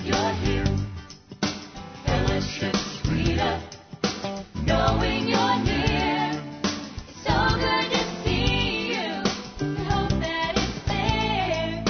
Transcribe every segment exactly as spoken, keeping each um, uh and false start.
you're here. Fellowship's sweeter, knowing you're near. It's so good to see you. We hope that it's there.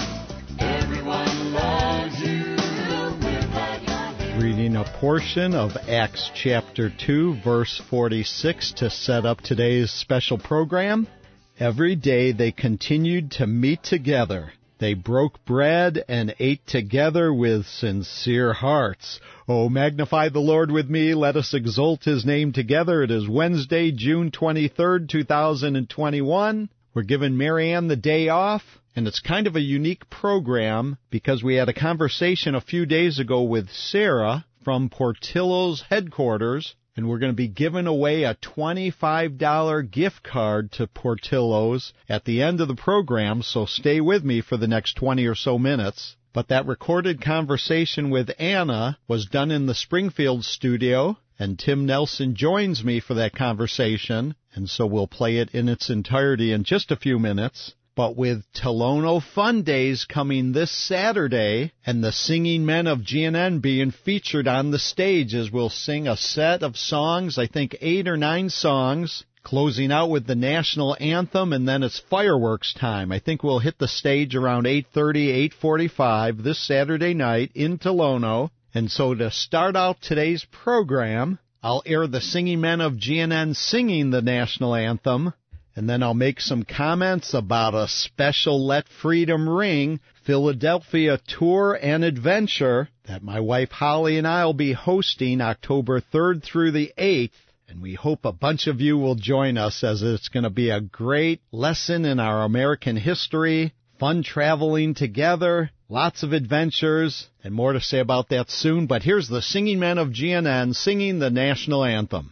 Everyone loves you. We're glad you're here. Reading a portion of Acts chapter two, verse forty-six to set up today's special program. Every day they continued to meet together. They broke bread and ate together with sincere hearts. Oh, magnify the Lord with me. Let us exalt His name together. It is Wednesday, June twenty-third, two thousand twenty-one. We're giving Marianne the day off, and it's kind of a unique program because we had a conversation a few days ago with Sarah from Portillo's headquarters, and we're going to be giving away a twenty-five dollars gift card to Portillo's at the end of the program, so stay with me for the next twenty or so minutes. But that recorded conversation with Anna was done in the Springfield studio, and Tim Nelson joins me for that conversation, and so we'll play it in its entirety in just a few minutes. But with Tolono Fun Days coming this Saturday, and the Singing Men of G N N being featured on the stage as we'll sing a set of songs, I think eight or nine songs, closing out with the national anthem, and then it's fireworks time. I think we'll hit the stage around eight thirty, eight forty-five this Saturday night in Tolono. And so to start out today's program, I'll air the Singing Men of G N N singing the national anthem, and then I'll make some comments about a special Let Freedom Ring Philadelphia tour and adventure that my wife Holly and I will be hosting October third through the eighth. And we hope a bunch of you will join us, as it's going to be a great lesson in our American history, fun traveling together, lots of adventures, and more to say about that soon. But here's the Singing Men of G N N singing the national anthem.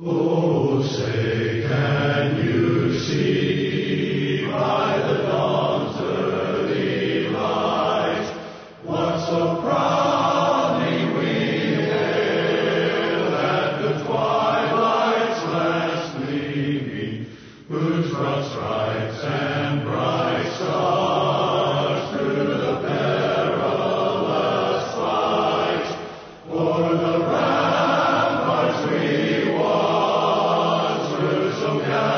Oh, say can you see by the dawn's early light what so proudly we hailed at the twilight's last gleaming, whose broad stripes and bright stars through the perilous fight o'er the ramparts we watched through so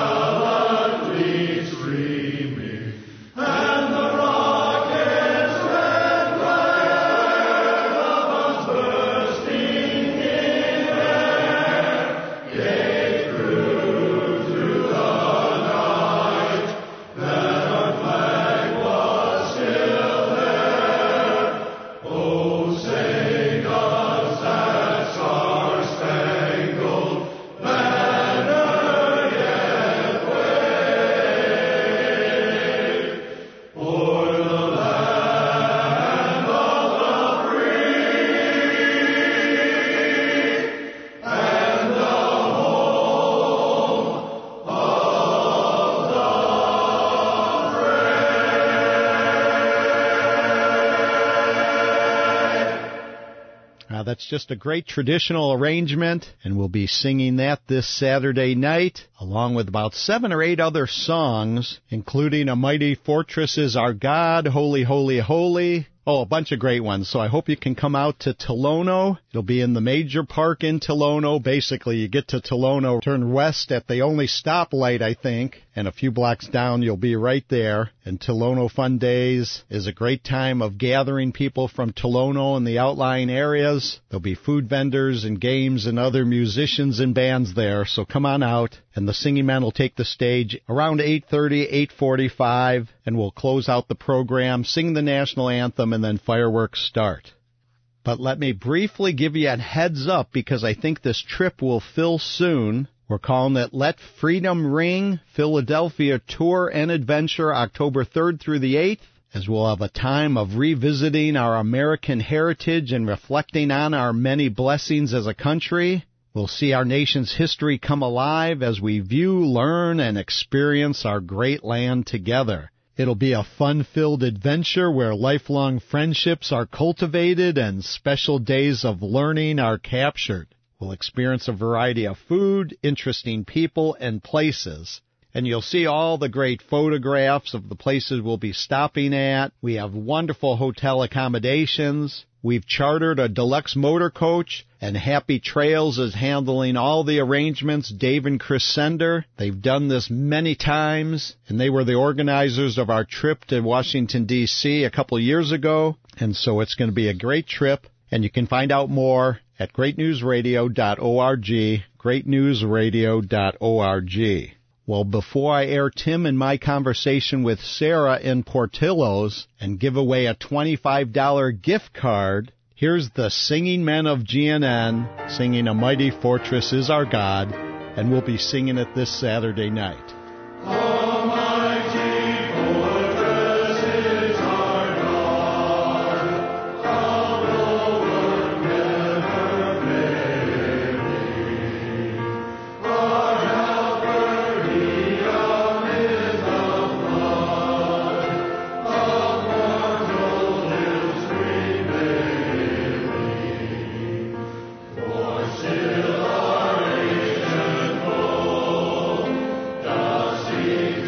gallantly streaming, and the rocket's red glare, the bombs bursting in air, gave through through the night that our flag was still there. Oh, say does that star-spangled banner yet wave o'er the land of the free and the home of the Uh, that's just a great traditional arrangement, and we'll be singing that this Saturday night, along with about seven or eight other songs, including A Mighty Fortress is Our God, Holy, Holy, Holy. Oh, a bunch of great ones. So I hope you can come out to Tolono. It'll be in the major park in Tolono. Basically, you get to Tolono, turn west at the only stoplight, I think, and a few blocks down, you'll be right there. And Tolono Fun Days is a great time of gathering people from Tolono and the outlying areas. There'll be food vendors and games and other musicians and bands there, so come on out. And the Singing Men will take the stage around eight thirty, eight forty-five, and we'll close out the program, sing the national anthem, and then fireworks start. But let me briefly give you a heads up, because I think this trip will fill soon. We're calling it Let Freedom Ring Philadelphia Tour and Adventure, October third through the eighth, as we'll have a time of revisiting our American heritage and reflecting on our many blessings as a country. We'll see our nation's history come alive as we view, learn, and experience our great land together. It'll be a fun-filled adventure where lifelong friendships are cultivated and special days of learning are captured. We'll experience a variety of food, interesting people, and places. and you'll see all the great photographs of the places we'll be stopping at. We have wonderful hotel accommodations. We've chartered a deluxe motor coach, and Happy Trails is handling all the arrangements. Dave and Chris Sender, they've done this many times, and they were the organizers of our trip to Washington, D C a couple of years ago, and so it's going to be a great trip, and you can find out more at great news radio dot org, great news radio dot org. Well, before I air Tim and my conversation with Sarah in Portillo's and give away a twenty-five dollars gift card, here's the Singing Men of G N N singing A Mighty Fortress Is Our God, and we'll be singing it this Saturday night. See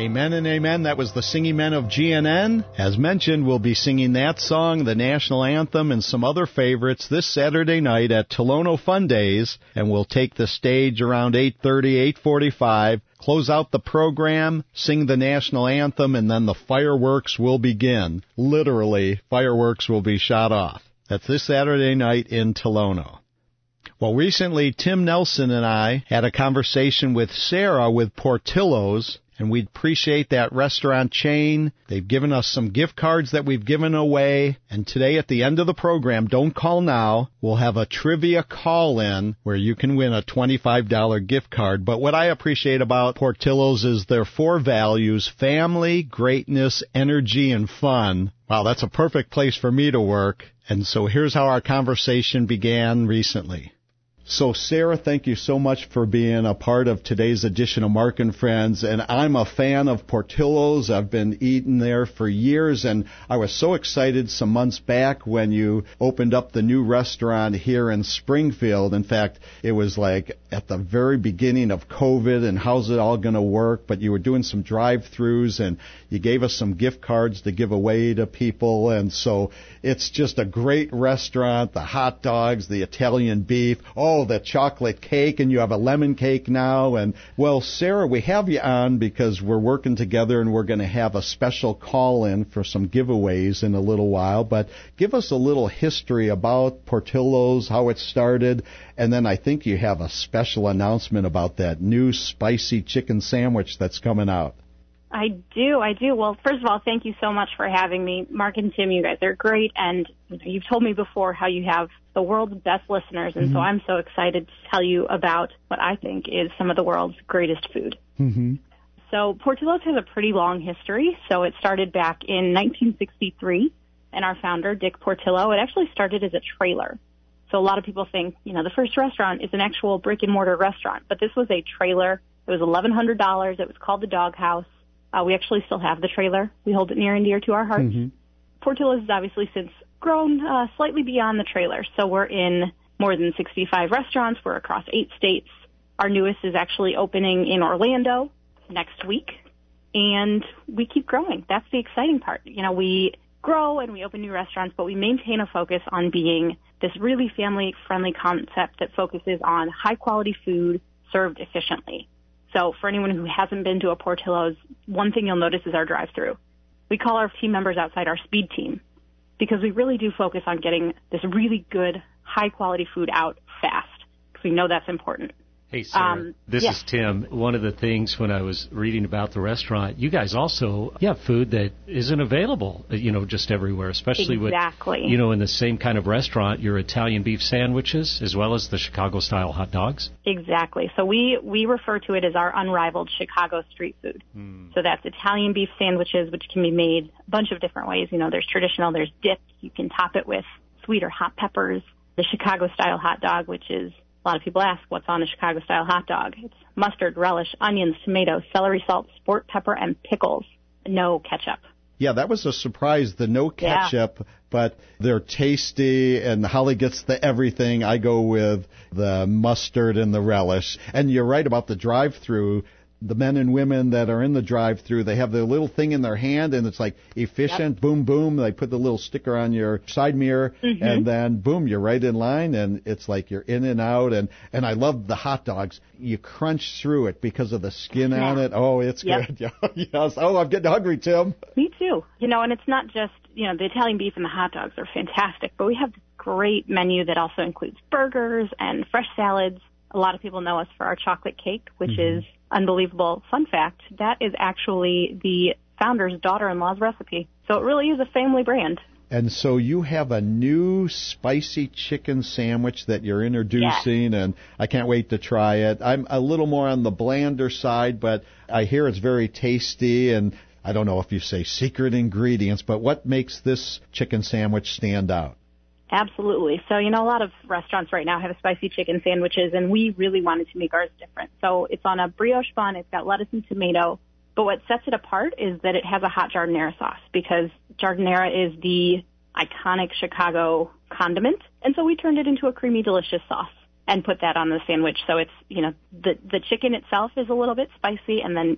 Amen and amen. That was the Singing Men of G N N. As mentioned, we'll be singing that song, the national anthem, and some other favorites this Saturday night at Tolono Fun Days, and we'll take the stage around eight thirty, eight forty-five, close out the program, sing the national anthem, and then the fireworks will begin. Literally, fireworks will be shot off. That's this Saturday night in Tolono. Well, recently, Tim Nelson and I had a conversation with Sarah with Portillo's, and we appreciate that restaurant chain. They've given us some gift cards that we've given away. And today at the end of the program, don't call now, we'll have a trivia call-in where you can win a twenty-five dollars gift card. But what I appreciate about Portillo's is their four values: family, greatness, energy, and fun. Wow, that's a perfect place for me to work. And so here's how our conversation began recently. So, Sarah, thank you so much for being a part of today's edition of Mark and Friends. And I'm a fan of Portillo's. I've been eating there for years, and I was so excited some months back when you opened up the new restaurant here in Springfield. In fact, it was like at the very beginning of COVID, and how's it all going to work? But you were doing some drive-thrus, and you gave us some gift cards to give away to people. And so it's just a great restaurant. The hot dogs, the Italian beef, oh, the chocolate cake, and you have a lemon cake now. And, well, Sarah, we have you on because we're working together, and we're going to have a special call-in for some giveaways in a little while. But give us a little history about Portillo's, how it started, and then I think you have a special announcement about that new spicy chicken sandwich that's coming out. I do, I do. Well, first of all, thank you so much for having me. Mark and Tim, you guys are great, and you know, you've told me before how you have the world's best listeners, and mm-hmm. so I'm so excited to tell you about what I think is some of the world's greatest food. Mm-hmm. So Portillo's has a pretty long history. So it started back in nineteen sixty-three, and our founder, Dick Portillo, it actually started as a trailer. So a lot of people think, you know, the first restaurant is an actual brick-and-mortar restaurant, but this was a trailer. It was eleven hundred dollars. It was called the Dog House. Uh, we actually still have the trailer. We hold it near and dear to our hearts. Mm-hmm. Portillo's has obviously since grown uh, slightly beyond the trailer. So we're in more than sixty-five restaurants. We're across eight states. Our newest is actually opening in Orlando next week. And we keep growing. That's the exciting part. You know, we grow and we open new restaurants, but we maintain a focus on being this really family-friendly concept that focuses on high-quality food served efficiently. So for anyone who hasn't been to a Portillo's, one thing you'll notice is our drive-thru. We call our team members outside our speed team because we really do focus on getting this really good, high-quality food out fast because we know that's important. Hey, Sarah, Um, this yeah. is Tim. One of the things when I was reading about the restaurant, you guys also you have food that isn't available, you know, just everywhere, especially Exactly. with, you know, in the same kind of restaurant, your Italian beef sandwiches as well as the Chicago-style hot dogs. Exactly. So we, we refer to it as our unrivaled Chicago street food. Mm. So that's Italian beef sandwiches, which can be made a bunch of different ways. You know, there's traditional, there's dips. You can top it with sweet or hot peppers. The Chicago-style hot dog, which is, a lot of people ask, what's on a Chicago-style hot dog? It's mustard, relish, onions, tomatoes, celery salt, sport pepper, and pickles. No ketchup. Yeah, that was a surprise, the no Yeah. ketchup, but they're tasty, and Holly gets the everything. I go with the mustard and the relish. And you're right about the drive-thru. The men and women that are in the drive-thru, they have their little thing in their hand, and it's like efficient, yep. boom, boom. They put the little sticker on your side mirror, mm-hmm. and then, boom, you're right in line, and it's like you're in and out. And, and I love the hot dogs. You crunch through it because of the skin yeah. on it. Oh, it's yep. good. Yes. Oh, I'm getting hungry, Tim. Me too. You know, and it's not just, you know, the Italian beef and the hot dogs are fantastic, but we have this great menu that also includes burgers and fresh salads. A lot of people know us for our chocolate cake, which mm-hmm. is unbelievable. Fun fact, that is actually the founder's daughter-in-law's recipe. So it really is a family brand. And so you have a new spicy chicken sandwich that you're introducing, yes. and I can't wait to try it. I'm a little more on the blander side, but I hear it's very tasty, and I don't know if you say secret ingredients, but what makes this chicken sandwich stand out? Absolutely. So, you know, a lot of restaurants right now have spicy chicken sandwiches, and we really wanted to make ours different. So it's on a brioche bun. It's got lettuce and tomato. But what sets it apart is that it has a hot giardiniera sauce, because giardiniera is the iconic Chicago condiment. And so we turned it into a creamy, delicious sauce and put that on the sandwich. So it's, you know, the, the chicken itself is a little bit spicy, and then to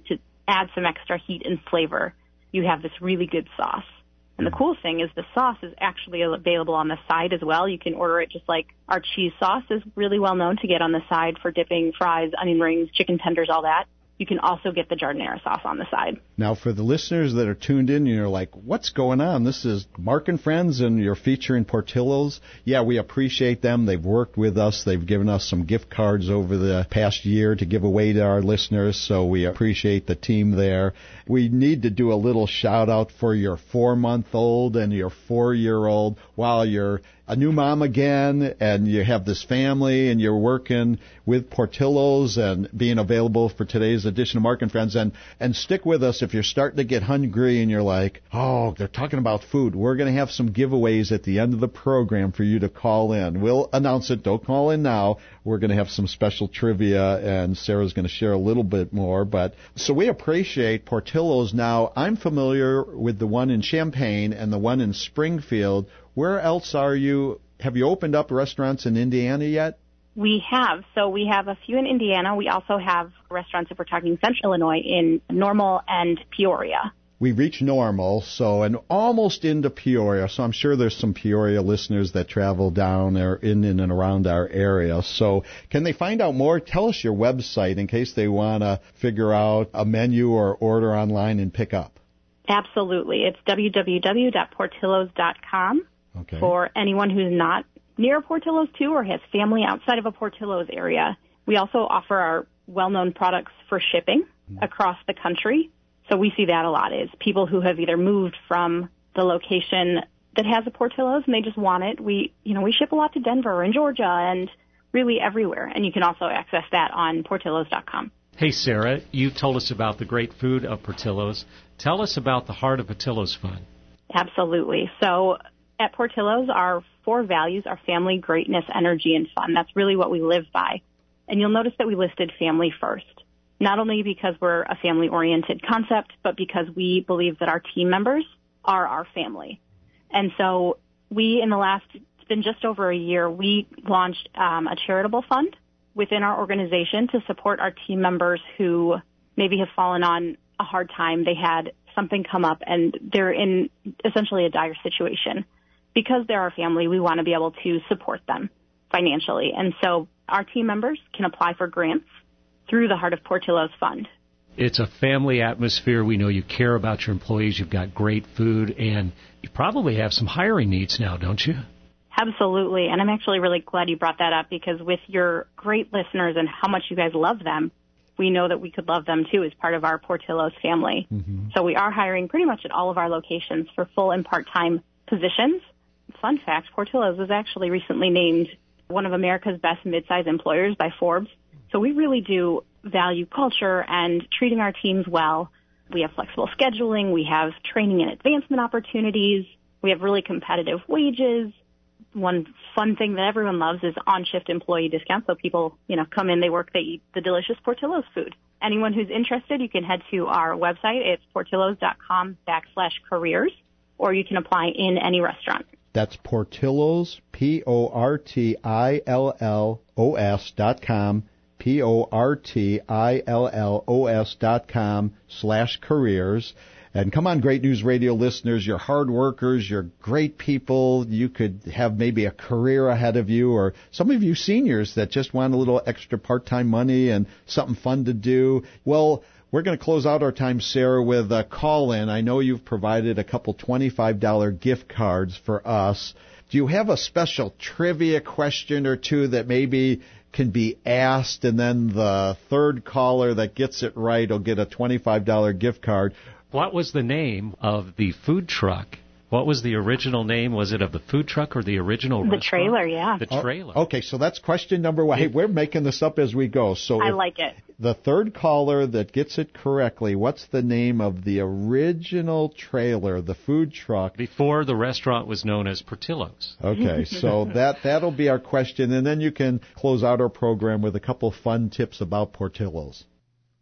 add some extra heat and flavor, you have this really good sauce. And the cool thing is the sauce is actually available on the side as well. You can order it just like our cheese sauce is really well known to get on the side for dipping fries, onion rings, chicken tenders, all that. You can also get the giardiniera sauce on the side. Now, for the listeners that are tuned in, you're like, what's going on? This is Mark and Friends, and you're featuring Portillo's. Yeah, we appreciate them. They've worked with us. They've given us some gift cards over the past year to give away to our listeners, so we appreciate the team there. We need to do a little shout-out for your four-month-old and your four-year-old while you're a new mom again, and you have this family, and you're working with Portillo's and being available for today's edition of Mark and Friends. And, and stick with us if you're starting to get hungry and you're like, oh, they're talking about food. We're going to have some giveaways at the end of the program for you to call in. We'll announce it. Don't call in now. We're going to have some special trivia, and Sarah's going to share a little bit more. But so we appreciate Portillo's. Now, I'm familiar with the one in Champaign and the one in Springfield. Where else are you? Have you opened up restaurants in Indiana yet? We have. So we have a few in Indiana. We also have restaurants, if we're talking Central Illinois, in Normal and Peoria. We reach Normal, so, and almost into Peoria. So I'm sure there's some Peoria listeners that travel down or in, in and around our area. So can they find out more? Tell us your website in case they want to figure out a menu or order online and pick up. Absolutely. It's w w w dot portillos dot com. Okay. For anyone who's not near Portillo's too or has family outside of a Portillo's area. We also offer our well-known products for shipping across the country. So we see that a lot is people who have either moved from the location that has a Portillo's and they just want it. We, you know, we ship a lot to Denver and Georgia and really everywhere. And you can also access that on portillos dot com. Hey, Sarah, you told us about the great food of Portillo's. Tell us about the Heart of Portillo's Fund. Absolutely. So at Portillo's, our four values are family, greatness, energy, and fun. That's really what we live by. And you'll notice that we listed family first, not only because we're a family-oriented concept, but because we believe that our team members are our family. And so we, in the last, it's been just over a year, we launched um, a charitable fund within our organization to support our team members who maybe have fallen on a hard time. They had something come up, and they're in essentially a dire situation. Because they're our family, we want to be able to support them financially. And so our team members can apply for grants through the Heart of Portillo's Fund. It's a family atmosphere. We know you care about your employees. You've got great food, and you probably have some hiring needs now, don't you? Absolutely. And I'm actually really glad you brought that up because with your great listeners and how much you guys love them, we know that we could love them, too, as part of our Portillo's family. Mm-hmm. So we are hiring pretty much at all of our locations for full and part-time positions. Fun fact, Portillo's was actually recently named one of America's best mid-size employers by Forbes. So we really do value culture and treating our teams well. We have flexible scheduling. We have training and advancement opportunities. We have really competitive wages. One fun thing that everyone loves is on-shift employee discounts. So people, you know, come in, they work, they eat the delicious Portillo's food. Anyone who's interested, you can head to our website. It's portillos dot com backslash careers, or you can apply in any restaurant. That's Portillo's, P O R T I L L O S dot com, P O R T I L L O S dot com slash careers. And come on, Great News Radio listeners, you're hard workers, you're great people. You could have maybe a career ahead of you, or some of you seniors that just want a little extra part-time money and something fun to do. Well, we're going to close out our time, Sarah, with a call-in. I know you've provided a couple twenty-five dollars gift cards for us. Do you have a special trivia question or two that maybe can be asked, and then the third caller that gets it right will get a twenty-five dollars gift card? What was the name of the food truck? What was the original name? Was it of the food truck or the original The restaurant? trailer, yeah. The trailer. Oh, okay, so that's question number one. Hey, we're making this up as we go. So I if like it. The third caller that gets it correctly, what's the name of the original trailer, the food truck? Before the restaurant was known as Portillo's. Okay, so that, that'll be our question, and then you can close out our program with a couple fun tips about Portillo's.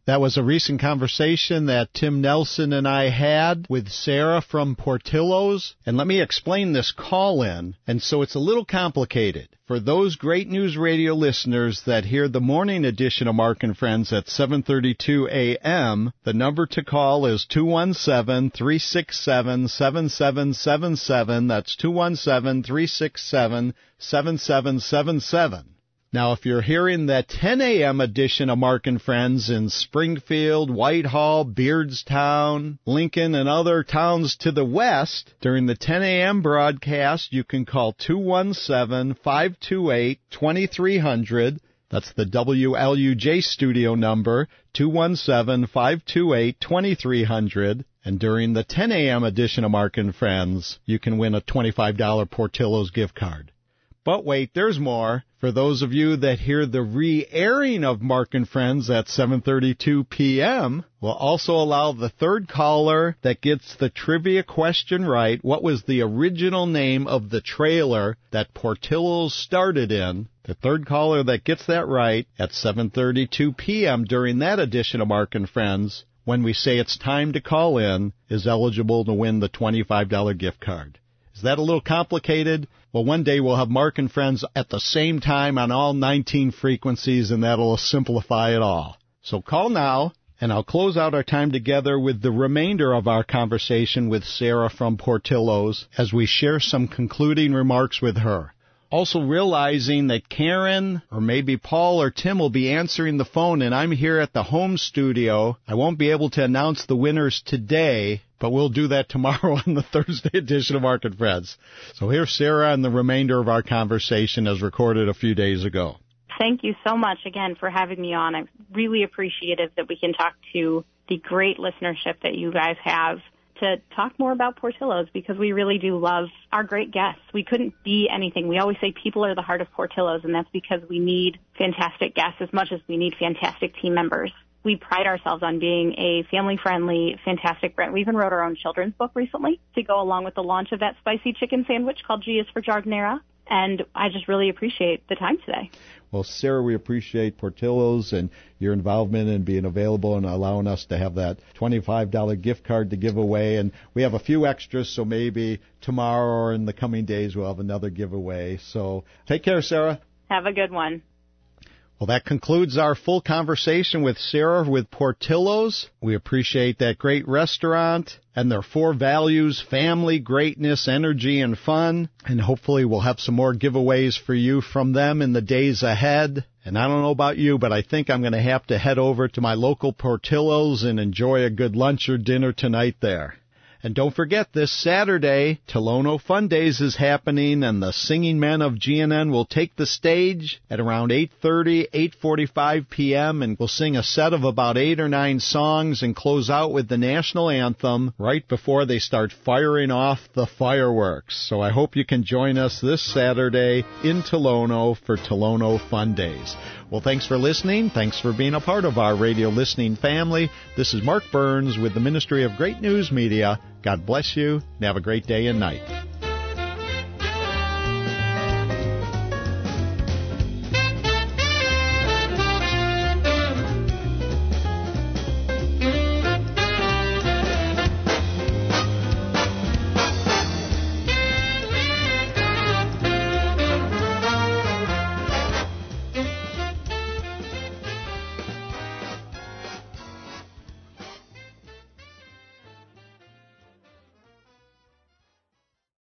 That was a recent conversation that Tim Nelson and I had with Sarah from Portillo's. And let me explain this call-in. And so it's a little complicated. For those Great News Radio listeners that hear the morning edition of Mark and Friends at seven thirty-two a.m., the number to call is two one seven, three six seven, seven seven seven seven. That's two one seven, three six seven, seven seven seven seven. Now, if you're hearing that ten a.m. edition of Mark and Friends in Springfield, Whitehall, Beardstown, Lincoln, and other towns to the west, during the ten a.m. broadcast, you can call two one seven, five two eight, two three zero zero. That's the W L U J studio number, two one seven, five two eight, two three zero zero. And during the ten a.m. edition of Mark and Friends, you can win a twenty-five dollars Portillo's gift card. But wait, there's more. For those of you that hear the re-airing of Mark and Friends at seven thirty-two p.m., we'll also allow the third caller that gets the trivia question right, what was the original name of the trailer that Portillo's started in? The third caller that gets that right at seven thirty-two p.m. during that edition of Mark and Friends, when we say it's time to call in, is eligible to win the twenty-five dollars gift card. Is that a little complicated? Well, one day we'll have Mark and Friends at the same time on all nineteen frequencies, and that'll simplify it all. So call now, and I'll close out our time together with the remainder of our conversation with Sarah from Portillo's as we share some concluding remarks with her. Also realizing that Karen or maybe Paul or Tim will be answering the phone, and I'm here at the home studio. I won't be able to announce the winners today, but we'll do that tomorrow on the Thursday edition of Mark and Friends. So here's Sarah and the remainder of our conversation as recorded a few days ago. Thank you so much again for having me on. I'm really appreciative that we can talk to the great listenership that you guys have to talk more about Portillo's, because we really do love our great guests. We couldn't be anything. We always say people are the heart of Portillo's, and that's because we need fantastic guests as much as we need fantastic team members. We pride ourselves on being a family-friendly, fantastic brand. We even wrote our own children's book recently to go along with the launch of that spicy chicken sandwich called G is for Jardinera. And I just really appreciate the time today. Well, Sarah, we appreciate Portillo's and your involvement in being available and allowing us to have that twenty-five dollars gift card to give away. And we have a few extras, so maybe tomorrow or in the coming days we'll have another giveaway. So take care, Sarah. Have a good one. Well, that concludes our full conversation with Sarah with Portillo's. We appreciate that great restaurant and their four values: family, greatness, energy, and fun. And hopefully we'll have some more giveaways for you from them in the days ahead. And I don't know about you, but I think I'm going to have to head over to my local Portillo's and enjoy a good lunch or dinner tonight there. And don't forget, this Saturday, Tolono Fun Days is happening, and the Singing Men of G N N will take the stage at around eight thirty, eight forty-five p.m., and we'll sing a set of about eight or nine songs and close out with the national anthem right before they start firing off the fireworks. So I hope you can join us this Saturday in Tolono for Tolono Fun Days. Well, thanks for listening. Thanks for being a part of our radio listening family. This is Mark Burns with the Ministry of Great News Media. God bless you, and have a great day and night.